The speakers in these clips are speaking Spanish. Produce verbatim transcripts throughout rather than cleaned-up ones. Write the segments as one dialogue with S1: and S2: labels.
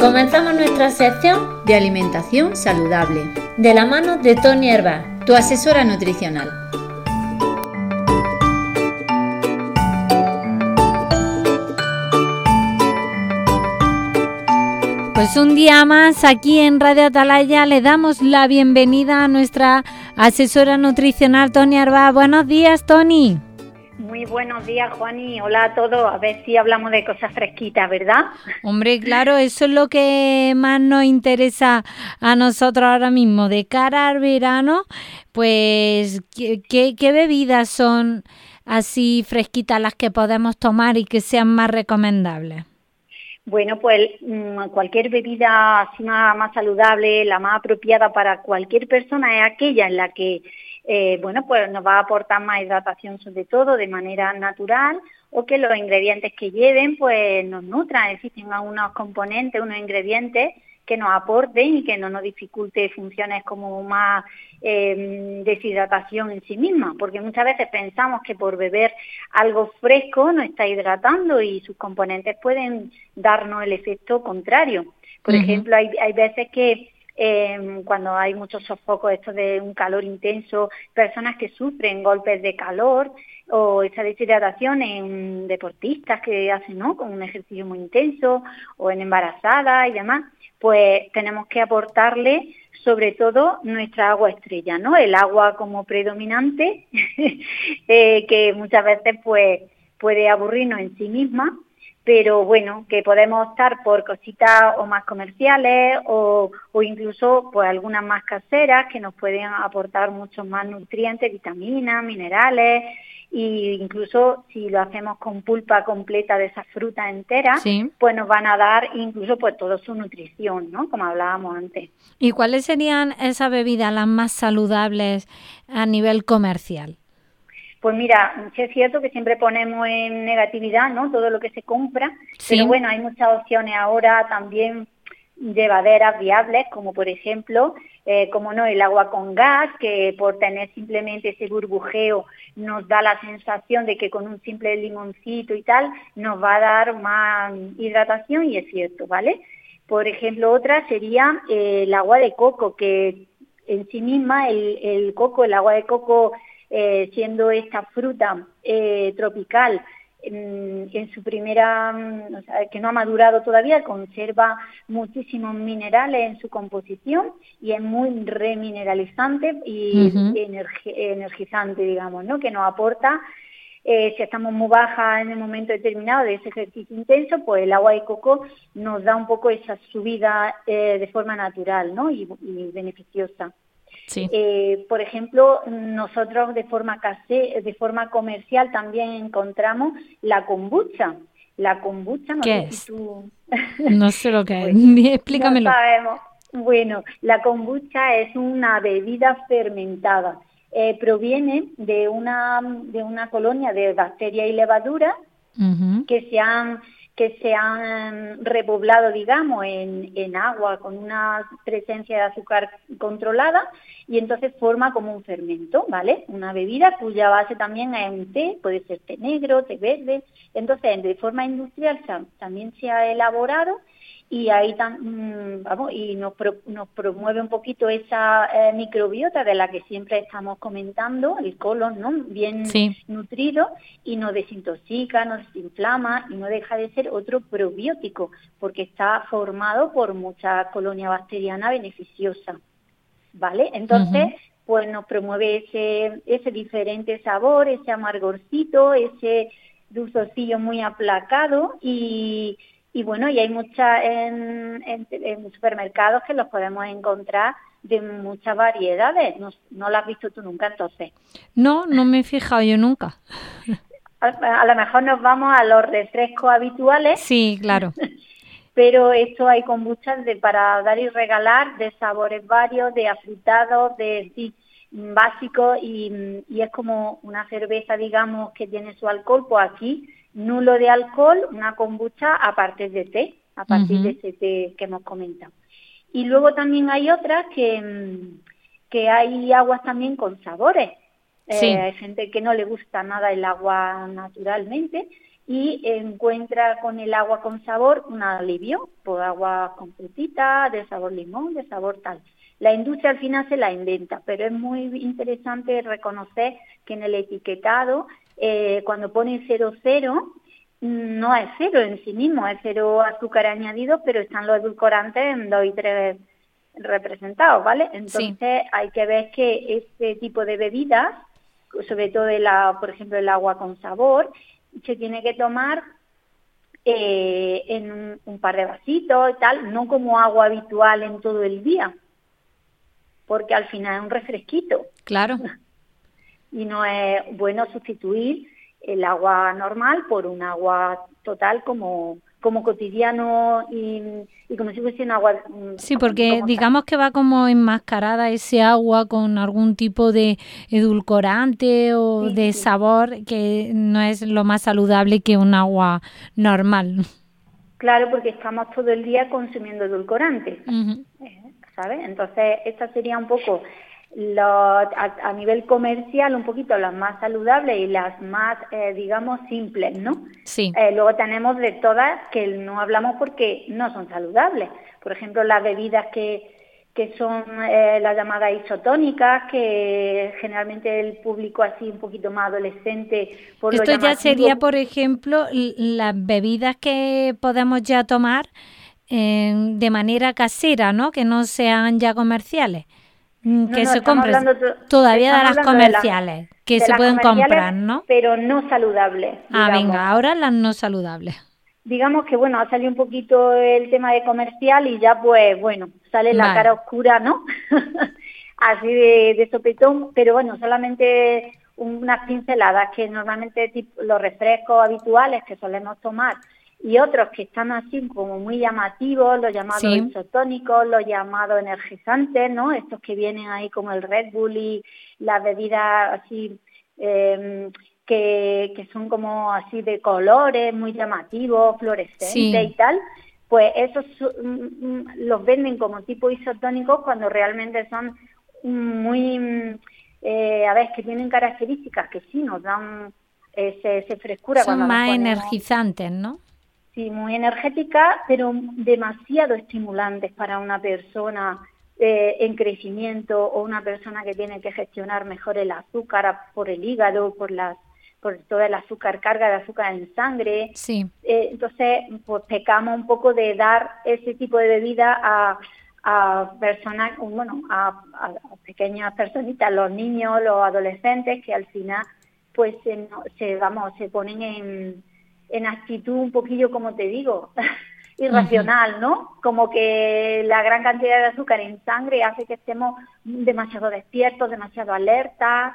S1: Comenzamos nuestra sección de alimentación saludable, de la mano de Tony Hervás, tu asesora nutricional.
S2: Pues un día más aquí en Radio Atalaya le damos la bienvenida a nuestra asesora nutricional Tony Hervás. Buenos días, Tony.
S3: Muy buenos días, Juani. Hola a todos. A ver si hablamos de cosas fresquitas, ¿verdad?
S2: Hombre, claro, eso es lo que más nos interesa a nosotros ahora mismo. De cara al verano, pues, ¿qué, qué, qué bebidas son así fresquitas las que podemos tomar y que sean más recomendables?
S3: Bueno, pues cualquier bebida así más, más saludable, la más apropiada para cualquier persona es aquella en la que Eh, bueno, pues nos va a aportar más hidratación sobre todo de manera natural, o que los ingredientes que lleven pues nos nutran, es decir, tengan unos componentes, unos ingredientes que nos aporten y que no nos dificulte funciones como más eh, deshidratación en sí misma, porque muchas veces pensamos que por beber algo fresco nos está hidratando y sus componentes pueden darnos el efecto contrario. Por uh-huh. ejemplo, hay, hay veces que Eh, cuando hay muchos sofocos, esto de un calor intenso, personas que sufren golpes de calor o esa deshidratación en deportistas que hacen, ¿no?, con un ejercicio muy intenso, o en embarazadas y demás, pues tenemos que aportarle sobre todo nuestra agua estrella, ¿no?, el agua como predominante, eh, que muchas veces pues puede aburrirnos en sí misma, pero bueno, que podemos optar por cositas o más comerciales o, o incluso pues algunas más caseras que nos pueden aportar muchos más nutrientes, vitaminas, minerales, e incluso si lo hacemos con pulpa completa de esa fruta entera, sí, pues nos van a dar incluso pues toda su nutrición, ¿no?, como hablábamos antes.
S2: ¿Y cuáles serían esas bebidas las más saludables a nivel comercial?
S3: Pues mira, sí es cierto que siempre ponemos en negatividad, ¿no?, todo lo que se compra, sí, pero bueno, hay muchas opciones ahora también llevaderas, viables, como por ejemplo, eh, como no, el agua con gas, que por tener simplemente ese burbujeo nos da la sensación de que con un simple limoncito y tal nos va a dar más hidratación, y es cierto, ¿vale? Por ejemplo, otra sería eh, el agua de coco, que en sí misma el, el coco, el agua de coco, Eh, siendo esta fruta eh, tropical en, en su primera, o sea, que no ha madurado todavía, conserva muchísimos minerales en su composición y es muy remineralizante y uh-huh. energi- energizante, digamos, ¿no?, que nos aporta, eh, si estamos muy bajas en el momento determinado de ese ejercicio intenso, pues el agua de coco nos da un poco esa subida eh, de forma natural, ¿no?, y, y beneficiosa. Sí. Eh, por ejemplo, nosotros de forma case, de forma comercial también encontramos la kombucha. La kombucha, no
S2: ¿Qué
S3: sé
S2: es?
S3: si tú...
S2: No sé lo que
S3: bueno,
S2: es, explícamelo.
S3: No sabemos. Bueno, la kombucha es una bebida fermentada. Eh, proviene de una, de una colonia de bacterias y levaduras uh-huh. que se han... que se han repoblado, digamos, en, en agua con una presencia de azúcar controlada, y entonces forma como un fermento, ¿vale? Una bebida cuya base también es un té, puede ser té negro, té verde. Entonces, de forma industrial también se ha elaborado, y ahí tam, vamos, y nos, pro, nos promueve un poquito esa eh, microbiota de la que siempre estamos comentando, el colon, ¿no?, bien sí. nutrido, y nos desintoxica, nos desinflama, y no deja de ser otro probiótico, porque está formado por mucha colonia bacteriana beneficiosa, ¿vale? Entonces, uh-huh. pues nos promueve ese, ese diferente sabor, ese amargorcito, ese dulzorcillo muy aplacado, y Y bueno, y hay muchas en, en, en supermercados que los podemos encontrar de muchas variedades. No, no lo has visto tú nunca, entonces.
S2: No, no me he fijado yo nunca.
S3: A, a lo mejor nos vamos a los refrescos habituales.
S2: Sí, claro.
S3: Pero esto hay kombuchas de, para dar y regalar, de sabores varios, de afrutados, de sí, básicos, y, y es como una cerveza, digamos, que tiene su alcohol, pues aquí nulo de alcohol, una kombucha a partir de té, a partir uh-huh. de ese té que hemos comentado. Y luego también hay otras que, que hay aguas también con sabores. Sí. Eh, hay gente que no le gusta nada el agua naturalmente, y encuentra con el agua con sabor un alivio, por agua con frutita, de sabor limón, de sabor tal. La industria al final se la inventa, pero es muy interesante reconocer que en el etiquetado, eh, cuando pone cero cero, no es cero en sí mismo, es cero azúcar añadido, pero están los edulcorantes en dos y tres representados, ¿vale? Entonces sí. Hay que ver que este tipo de bebidas, sobre todo el, por ejemplo el agua con sabor, se tiene que tomar eh, en un, un par de vasitos y tal, no como agua habitual en todo el día, porque al final es un refresquito.
S2: Claro.
S3: Y no es bueno sustituir el agua normal por un agua total como como cotidiano y, y como si fuese un agua...
S2: Sí, porque digamos que va como enmascarada ese agua con algún tipo de edulcorante o sí, de sí. sabor que no es lo más saludable que un agua normal.
S3: Claro, porque estamos todo el día consumiendo edulcorantes, uh-huh. ¿sabes? Entonces, esta sería un poco... Lo, a, a nivel comercial un poquito las más saludables y las más, eh, digamos, simples, ¿no?
S2: Sí.
S3: Eh, luego tenemos de todas que no hablamos porque no son saludables. Por ejemplo, las bebidas que, que son eh, las llamadas isotónicas, que generalmente el público así un poquito más adolescente... Por
S2: Esto
S3: lo
S2: ya sería, por ejemplo, las bebidas que podemos ya tomar eh, de manera casera, ¿no? Que no sean ya comerciales. Que
S3: no, no,
S2: se compren
S3: to-
S2: todavía de las comerciales, de la, que
S3: de
S2: se
S3: las
S2: pueden comprar, ¿no?
S3: Pero no saludables.
S2: Ah, venga, ahora las no saludables.
S3: Digamos que, bueno, ha salido un poquito el tema de comercial y ya, pues, bueno, sale la vale. cara oscura, ¿no? Así de, de sopetón, pero bueno, solamente unas pinceladas que normalmente tipo, los refrescos habituales que solemos tomar y otros que están así como muy llamativos, los llamados sí. isotónicos, los llamados energizantes, ¿no? Estos que vienen ahí como el Red Bull y las bebidas así eh, que, que son como así de colores muy llamativos, fluorescentes sí. y tal, pues esos mm, los venden como tipo isotónicos cuando realmente son muy, eh, a ver, que tienen características que sí nos dan ese, ese frescura.
S2: Son
S3: cuando
S2: más
S3: nos ponemos,
S2: energizantes, ¿no?
S3: Sí, muy energéticas, pero demasiado estimulantes para una persona eh, en crecimiento o una persona que tiene que gestionar mejor el azúcar por el hígado, por las por todo el azúcar, carga de azúcar en sangre.
S2: Sí.
S3: Eh, entonces, pues pecamos un poco de dar ese tipo de bebida a, a personas, bueno, a, a, a pequeñas personitas, los niños, los adolescentes, que al final, pues, se, se vamos, se ponen en en actitud un poquillo, como te digo, irracional, ¿no? Como que la gran cantidad de azúcar en sangre hace que estemos demasiado despiertos, demasiado alertas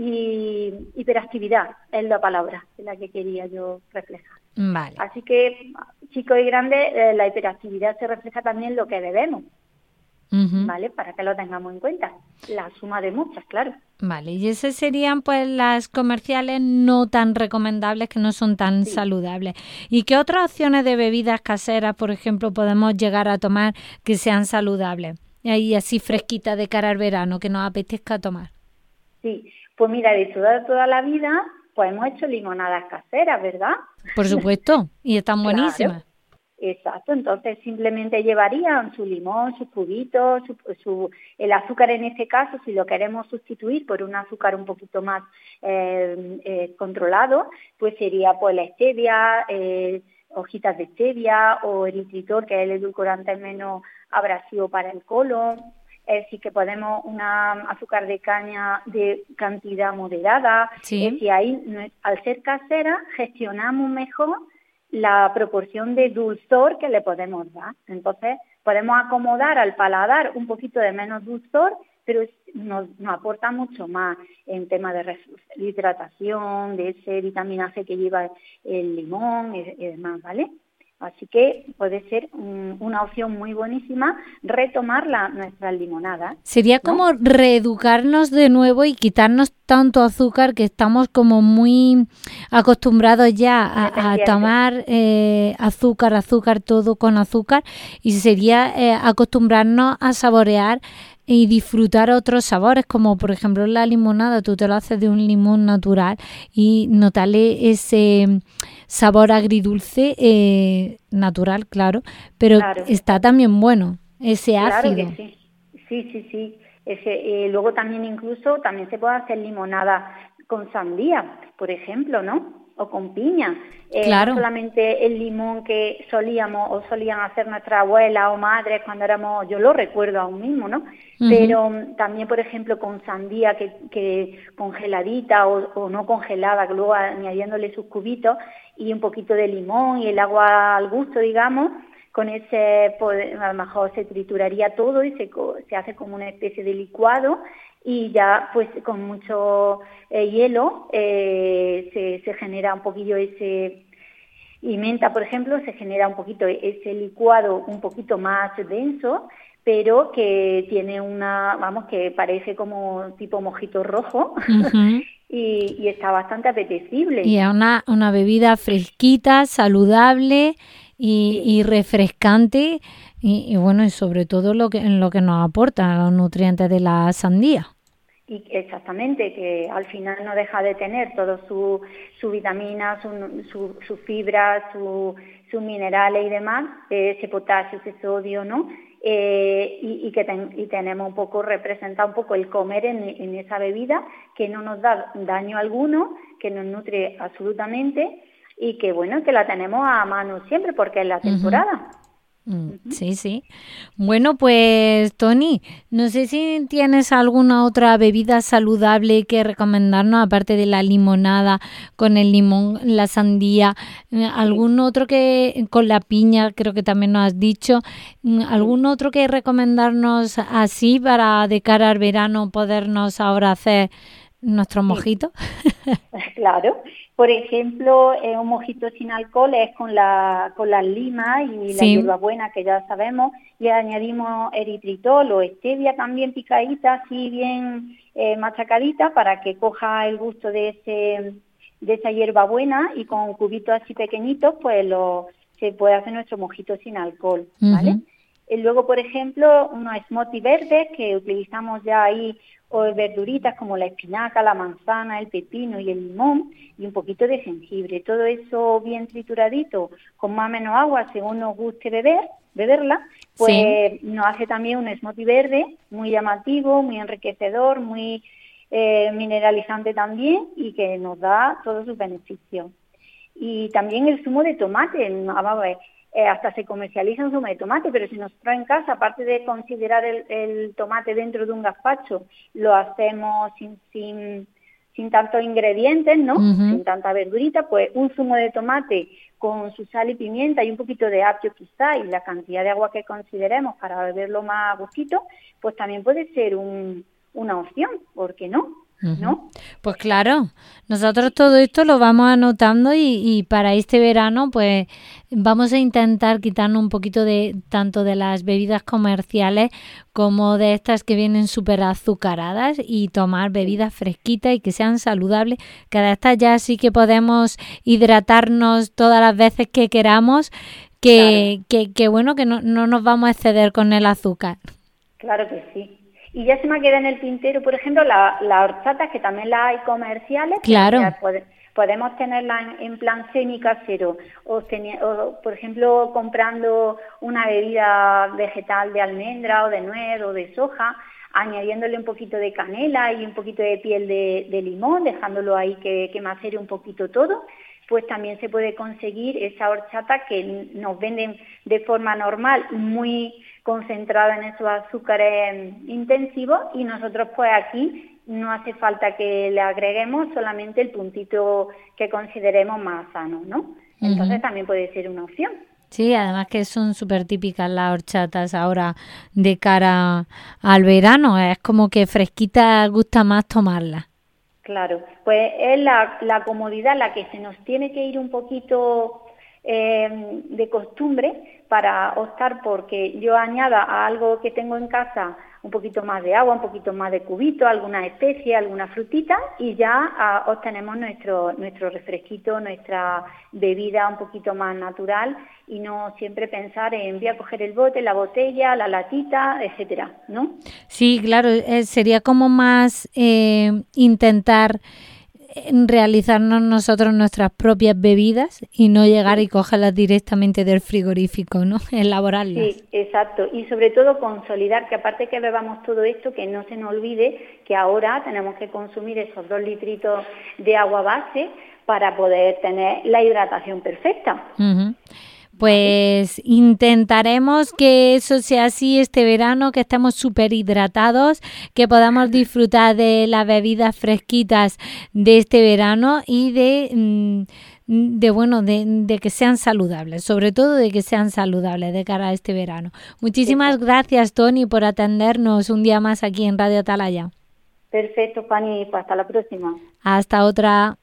S3: y hiperactividad es la palabra en la que quería yo reflejar.
S2: Vale.
S3: Así que, chicos y grandes, eh, la hiperactividad se refleja también en lo que bebemos, uh-huh. ¿vale? Para que lo tengamos en cuenta. La suma de muchas, claro.
S2: Vale, y esas serían pues las comerciales no tan recomendables, que no son tan sí. saludables. ¿Y qué otras opciones de bebidas caseras, por ejemplo, podemos llegar a tomar que sean saludables? Y así fresquitas de cara al verano, que nos apetezca tomar.
S3: Sí, pues mira, de toda, toda la vida, pues hemos hecho limonadas caseras, ¿verdad?
S2: Por supuesto, y están
S3: claro.
S2: buenísimas.
S3: Exacto, entonces simplemente llevarían su limón, sus cubitos, su, su, el azúcar en este caso, si lo queremos sustituir por un azúcar un poquito más eh, eh, controlado, pues sería pues la stevia, eh, hojitas de stevia o eritritol, que es el edulcorante menos abrasivo para el colon. Es decir, que podemos una azúcar de caña de cantidad moderada.
S2: Sí.
S3: Es decir, ahí, al ser casera, gestionamos mejor la proporción de dulzor que le podemos dar. Entonces, podemos acomodar al paladar un poquito de menos dulzor, pero nos, nos aporta mucho más en tema de hidratación, de ese vitamina C que lleva el limón y, y demás, ¿vale? Así que puede ser un, una opción muy buenísima retomar la, nuestras limonadas.
S2: Sería ¿no? como reeducarnos de nuevo y quitarnos tanto azúcar, que estamos como muy acostumbrados ya a, a tomar eh, azúcar, azúcar, todo con azúcar, y sería eh, acostumbrarnos a saborear y disfrutar otros sabores, como por ejemplo la limonada, tú te lo haces de un limón natural y notarle ese sabor agridulce eh, natural, claro, pero
S3: Claro.
S2: está también bueno, ese
S3: Claro
S2: ácido.
S3: que sí, sí, sí, sí. Ese, eh, luego también incluso también se puede hacer limonada con sandía, por ejemplo, ¿no? O con piña. Eh,
S2: Claro.
S3: No solamente el limón que solíamos o solían hacer nuestra abuela o madres cuando éramos, yo lo recuerdo aún mismo, ¿no?
S2: Ujú.
S3: Pero um, también, por ejemplo, con sandía que, que congeladita o, o no congelada, que luego añadiéndole sus cubitos y un poquito de limón y el agua al gusto, digamos. Con ese, pues, a lo mejor se trituraría todo y se, se hace como una especie de licuado y ya pues con mucho eh, hielo eh, se, se genera un poquillo ese, y menta por ejemplo, se genera un poquito ese licuado un poquito más denso, pero que tiene una, vamos, que parece como tipo mojito rojo.
S2: Ujú.
S3: y, y está bastante apetecible.
S2: Y es una, una bebida fresquita, saludable y,
S3: Sí.
S2: y refrescante y, y bueno, y sobre todo lo que, en lo que nos aporta los nutrientes de la sandía.
S3: Y exactamente, que al final no deja de tener todo su, su vitamina, su, su, su fibra, su, sus minerales y demás, eh, ese potasio, ese sodio, ¿no? Eh, y, y que ten, y tenemos un poco, representa un poco el comer en, en esa bebida, que no nos da daño alguno, que nos nutre absolutamente y que bueno, que la tenemos a mano siempre porque es la temporada.
S2: Mm, sí, sí. Bueno, pues Tony, no sé si tienes alguna otra bebida saludable que recomendarnos, aparte de la limonada con el limón, la sandía, eh, algún otro que con la piña, creo que también nos has dicho, mm, algún otro que recomendarnos así para de cara al verano podernos ahora hacer nuestros mojitos.
S3: Claro. Por ejemplo, eh, un mojito sin alcohol es con la con las limas y la
S2: Sí.
S3: hierbabuena, que ya sabemos, y añadimos eritritol o stevia también picadita, así bien eh, machacadita, para que coja el gusto de ese de esa hierbabuena, y con cubitos así pequeñitos, pues lo se puede hacer nuestro mojito sin alcohol, ¿vale?
S2: Ujú.
S3: Y luego, por ejemplo, unos smoothies verdes que utilizamos ya ahí, o verduritas como la espinaca, la manzana, el pepino y el limón, y un poquito de jengibre. Todo eso bien trituradito, con más o menos agua, según nos guste beber, beberla, pues
S2: Sí.
S3: nos hace también un smoothie verde muy llamativo, muy enriquecedor, muy eh, mineralizante también, y que nos da todos sus beneficios. Y también el zumo de tomate, vamos a ver, eh, hasta se comercializa un zumo de tomate, pero si nos trae en casa, aparte de considerar el, el tomate dentro de un gazpacho, lo hacemos sin, sin, sin tantos ingredientes, ¿no?
S2: Ujú.
S3: Sin tanta verdurita, pues un zumo de tomate con su sal y pimienta y un poquito de apio quizá, y la cantidad de agua que consideremos para beberlo más a gustito, pues también puede ser un, una opción, ¿por qué no? ¿No?
S2: Pues claro, nosotros todo esto lo vamos anotando y, y para este verano pues vamos a intentar quitarnos un poquito de tanto de las bebidas comerciales como de estas que vienen súper azucaradas y tomar bebidas fresquitas y que sean saludables, que de estas ya sí que podemos hidratarnos todas las veces que queramos, que,
S3: Claro.
S2: que, que bueno, que no, no nos vamos a exceder con el azúcar.
S3: Claro que sí. Y ya se me queda en el tintero, por ejemplo, la, la horchata, que también la hay comerciales.
S2: Claro.
S3: Ya pode, podemos tenerla en, en plan semi-casero, o, teni- o, por ejemplo, comprando una bebida vegetal de almendra o de nuez o de soja, añadiéndole un poquito de canela y un poquito de piel de, de limón, dejándolo ahí que, que macere un poquito todo, pues también se puede conseguir esa horchata que nos venden de forma normal, muy concentrada en esos azúcares intensivos, y nosotros pues aquí no hace falta que le agreguemos solamente el puntito que consideremos más sano, ¿no? Entonces
S2: Ujú.
S3: también puede ser una opción.
S2: Sí, además que son súper típicas las horchatas ahora de cara al verano. Es como que fresquita gusta más tomarla.
S3: Claro, pues es la, la comodidad la que se nos tiene que ir un poquito eh, de costumbre para optar porque yo añada a algo que tengo en casa un poquito más de agua, un poquito más de cubito, alguna especie, alguna frutita y ya uh, obtenemos nuestro, nuestro refresquito, nuestra bebida un poquito más natural y no siempre pensar en voy a coger el bote, la botella, la latita, etcétera, ¿no?
S2: Sí, claro, eh, sería como más eh, intentar realizarnos nosotros nuestras propias bebidas y no llegar y cogerlas directamente del frigorífico, ¿no? Elaborarlas.
S3: Sí, exacto. Y sobre todo consolidar que aparte que bebamos todo esto, que no se nos olvide que ahora tenemos que consumir esos dos litritos de agua base para poder tener la hidratación perfecta.
S2: Uh-huh. Pues intentaremos que eso sea así este verano, que estemos súper hidratados, que podamos disfrutar de las bebidas fresquitas de este verano y de, de bueno, de, de que sean saludables, sobre todo de que sean saludables de cara a este verano. Muchísimas gracias, Toni, por atendernos un día más aquí en Radio Atalaya.
S3: Perfecto, Fanny, pues hasta la próxima.
S2: Hasta otra.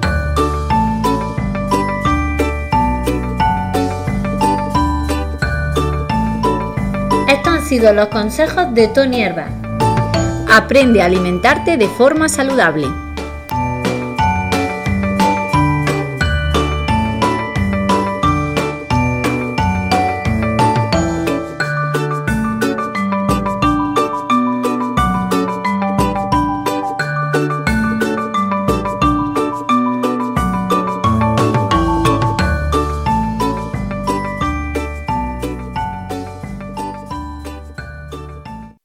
S1: Estos han sido los consejos de Toni Herba. Aprende a alimentarte de forma saludable.